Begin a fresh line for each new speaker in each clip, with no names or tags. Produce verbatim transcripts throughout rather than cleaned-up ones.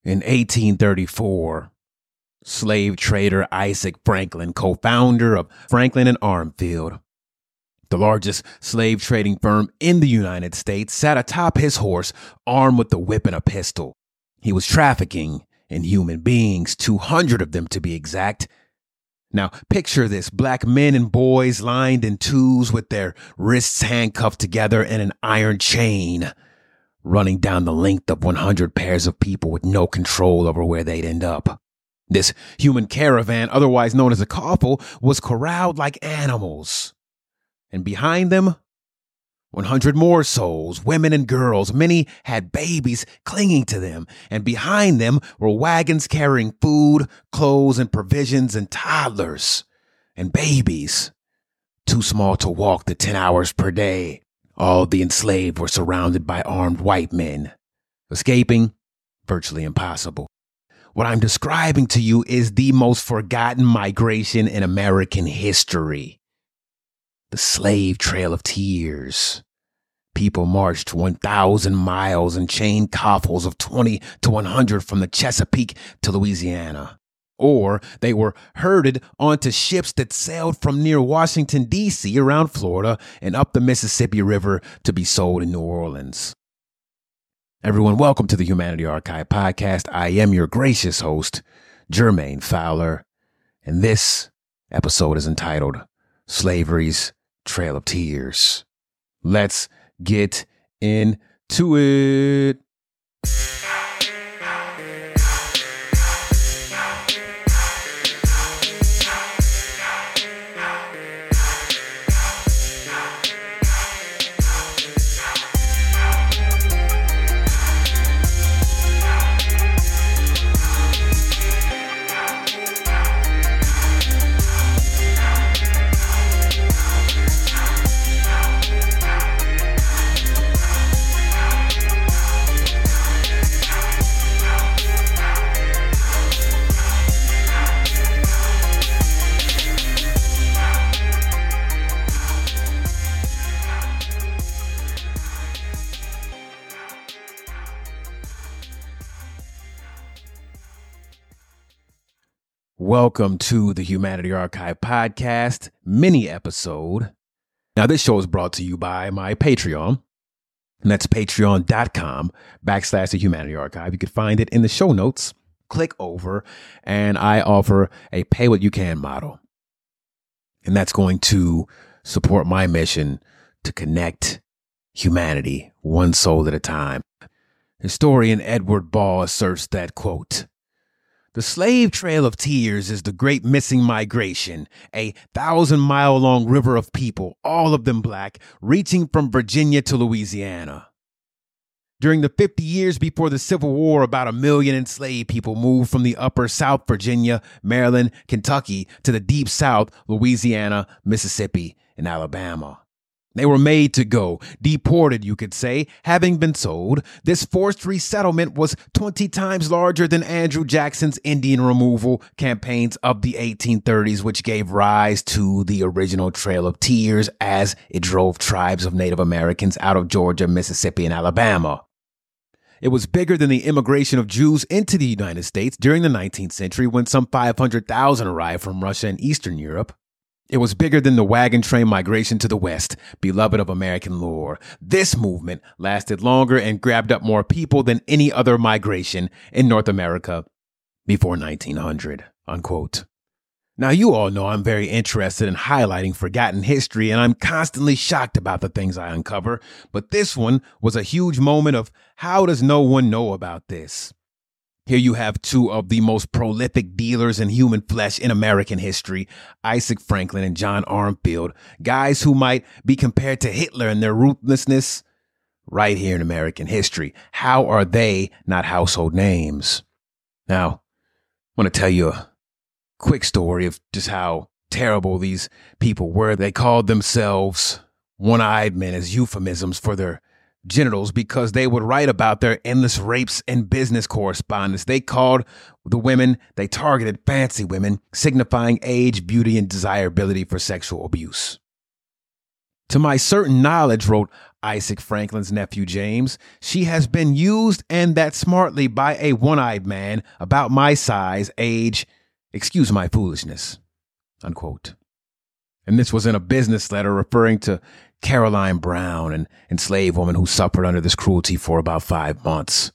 In eighteen thirty-four, slave trader Isaac Franklin, co-founder of Franklin and Armfield, the largest slave trading firm in the United States, sat atop his horse, armed with a whip and a pistol. He was trafficking in human beings, two hundred of them to be exact. Now, picture this: black men and boys lined in twos with their wrists handcuffed together and an iron chain, running down the length of one hundred pairs of people with no control over where they'd end up. This human caravan, otherwise known as a coffle, was corralled like animals. And behind them, one hundred more souls, women and girls. Many had babies clinging to them. And behind them were wagons carrying food, clothes, and provisions, and toddlers and babies, too small to walk the ten hours per day. All the enslaved were surrounded by armed white men. Escaping, virtually impossible. What I'm describing to you is the most forgotten migration in American history. The Slave Trail of Tears. People marched one thousand miles in chain coffles of twenty to one hundred from the Chesapeake to Louisiana. Or they were herded onto ships that sailed from near Washington, D C around Florida and up the Mississippi River to be sold in New Orleans. Everyone, welcome to the Humanity Archive podcast. I am your gracious host, Jermaine Fowler, and this episode is entitled Slavery's Trail of Tears. Let's get into it. Welcome to the Humanity Archive podcast mini episode. Now, this show is brought to you by my Patreon, and that's patreon.com backslash the Humanity Archive. You can find it in the show notes. Click over, and I offer a pay what you can model. And that's going to support my mission to connect humanity one soul at a time. Historian Edward Ball asserts that, quote, "The slave trail of tears is the great missing migration, a thousand mile long river of people, all of them black, reaching from Virginia to Louisiana. During the fifty years before the Civil War, about a million enslaved people moved from the upper South Virginia, Maryland, Kentucky to the deep South, Louisiana, Mississippi, and Alabama. They were made to go, deported, you could say, having been sold. This forced resettlement was twenty times larger than Andrew Jackson's Indian removal campaigns of the eighteen thirties, which gave rise to the original Trail of Tears as it drove tribes of Native Americans out of Georgia, Mississippi, and Alabama. It was bigger than the immigration of Jews into the United States during the nineteenth century, when some five hundred thousand arrived from Russia and Eastern Europe. It was bigger than the wagon train migration to the West, beloved of American lore. This movement lasted longer and grabbed up more people than any other migration in North America before nineteen hundred, unquote. Now, you all know I'm very interested in highlighting forgotten history, and I'm constantly shocked about the things I uncover. But this one was a huge moment of how does no one know about this? Here you have two of the most prolific dealers in human flesh in American history, Isaac Franklin and John Armfield, guys who might be compared to Hitler in their ruthlessness right here in American history. How are they not household names? Now, I want to tell you a quick story of just how terrible these people were. They called themselves one-eyed men as euphemisms for their genitals because they would write about their endless rapes and business correspondence. They called the women they targeted fancy women, signifying age, beauty, and desirability for sexual abuse. To my certain knowledge, wrote Isaac Franklin's nephew James, she has been used, and that smartly, by a one-eyed man about my size, age, excuse my foolishness, unquote. And this was in a business letter referring to Caroline Brown, an enslaved woman who suffered under this cruelty for about five months.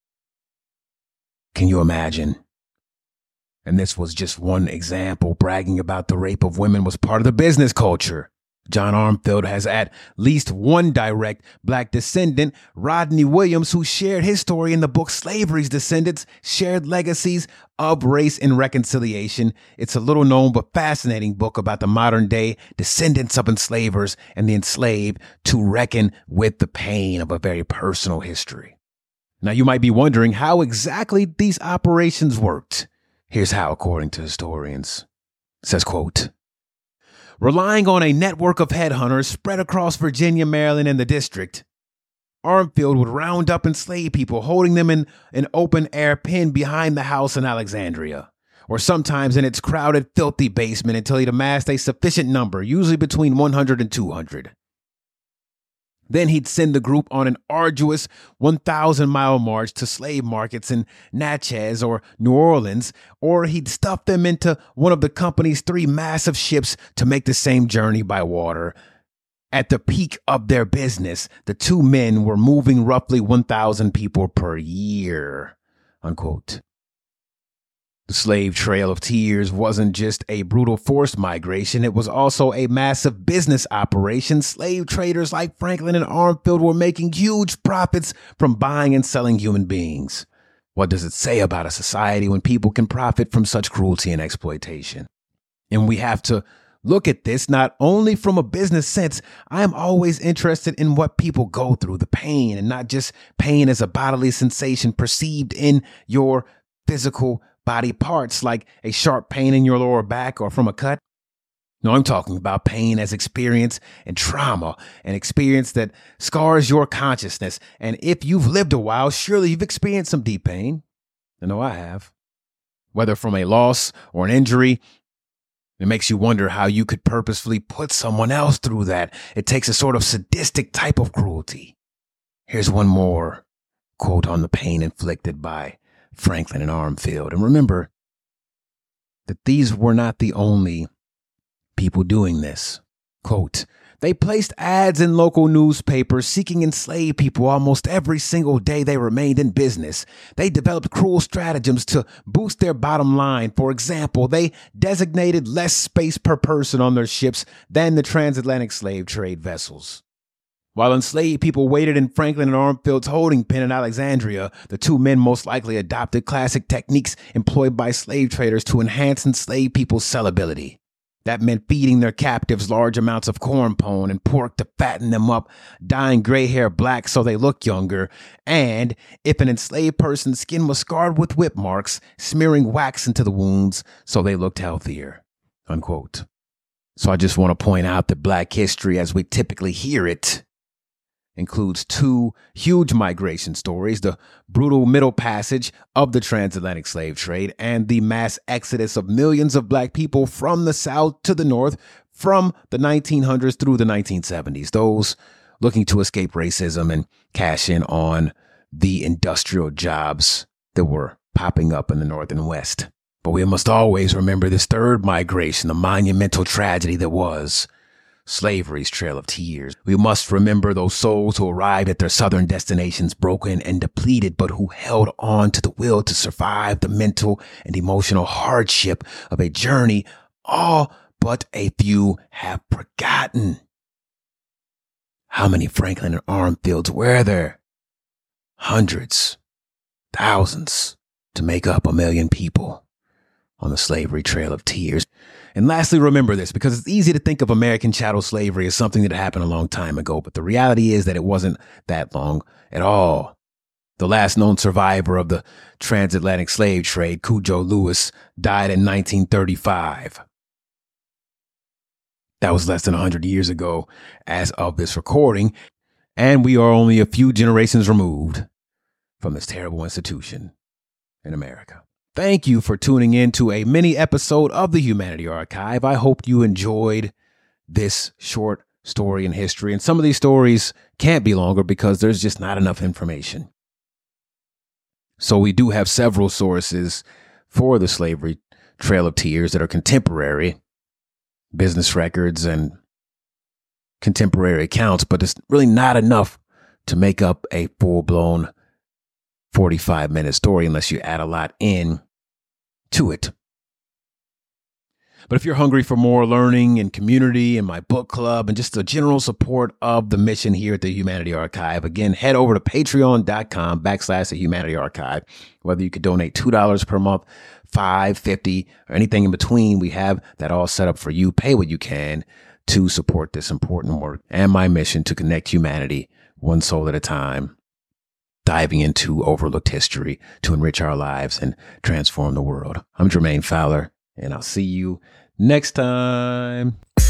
Can you imagine? And this was just one example. Bragging about the rape of women was part of the business culture. John Armfield has at least one direct black descendant, Rodney Williams, who shared his story in the book Slavery's Descendants, Shared Legacies of Race and Reconciliation. It's a little known but fascinating book about the modern day descendants of enslavers and the enslaved to reckon with the pain of a very personal history. Now, you might be wondering how exactly these operations worked. Here's how, according to historians. It says, quote, relying on a network of headhunters spread across Virginia, Maryland, and the district, Armfield would round up enslaved people, holding them in an open-air pen behind the house in Alexandria, or sometimes in its crowded, filthy basement until he'd amassed a sufficient number, usually between one hundred and two hundred. Then he'd send the group on an arduous one thousand mile march to slave markets in Natchez or New Orleans, or he'd stuff them into one of the company's three massive ships to make the same journey by water. At the peak of their business, the two men were moving roughly one thousand people per year, unquote. The slave trail of tears wasn't just a brutal forced migration. It was also a massive business operation. Slave traders like Franklin and Armfield were making huge profits from buying and selling human beings. What does it say about a society when people can profit from such cruelty and exploitation? And we have to look at this not only from a business sense. I am always interested in what people go through, the pain, and not just pain as a bodily sensation perceived in your physical body parts, like a sharp pain in your lower back or from a cut. No, I'm talking about pain as experience and trauma, an experience that scars your consciousness. And if you've lived a while, surely you've experienced some deep pain. I know I have. Whether from a loss or an injury, it makes you wonder how you could purposefully put someone else through that. It takes a sort of sadistic type of cruelty. Here's one more quote on the pain inflicted by Franklin and Armfield. And remember that these were not the only people doing this. Quote, they placed ads in local newspapers seeking enslaved people almost every single day they remained in business. They developed cruel stratagems to boost their bottom line. For example, they designated less space per person on their ships than the transatlantic slave trade vessels. While enslaved people waited in Franklin and Armfield's holding pen in Alexandria, the two men most likely adopted classic techniques employed by slave traders to enhance enslaved people's sellability. That meant feeding their captives large amounts of corn pone and pork to fatten them up, dyeing gray hair black so they look younger, and, if an enslaved person's skin was scarred with whip marks, smearing wax into the wounds so they looked healthier, unquote. So I just want to point out that Black history, as we typically hear it, includes two huge migration stories, the brutal Middle Passage of the transatlantic slave trade and the mass exodus of millions of Black people from the South to the North from the nineteen hundreds through the nineteen seventies, those looking to escape racism and cash in on the industrial jobs that were popping up in the North and West. But we must always remember this third migration, the monumental tragedy that was slavery's trail of tears. We must remember those souls who arrived at their southern destinations broken and depleted, but who held on to the will to survive the mental and emotional hardship of a journey all but a few have forgotten. How many Franklin and Armfields were there? Hundreds, thousands, to make up a million people on the slavery trail of tears. And lastly, remember this, because it's easy to think of American chattel slavery as something that happened a long time ago, but the reality is that it wasn't that long at all. The last known survivor of the transatlantic slave trade, Cudjoe Lewis, died in nineteen thirty-five. That was less than one hundred years ago as of this recording, and we are only a few generations removed from this terrible institution in America. Thank you for tuning in to a mini episode of the Humanity Archive. I hope you enjoyed this short story in history. And some of these stories can't be longer because there's just not enough information. So we do have several sources for the slavery Trail of Tears that are contemporary, business records and contemporary accounts, but it's really not enough to make up a full-blown forty-five minute story unless you add a lot in to it. But if you're hungry for more learning and community and my book club and just the general support of the mission here at the Humanity Archive, again, head over to patreon.com backslash the Humanity Archive. Whether you could donate two dollars per month, five, fifty, or anything in between, we have that all set up for you. Pay what you can to support this important work and my mission to connect humanity one soul at a time, diving into overlooked history to enrich our lives and transform the world. I'm Jermaine Fowler, and I'll see you next time.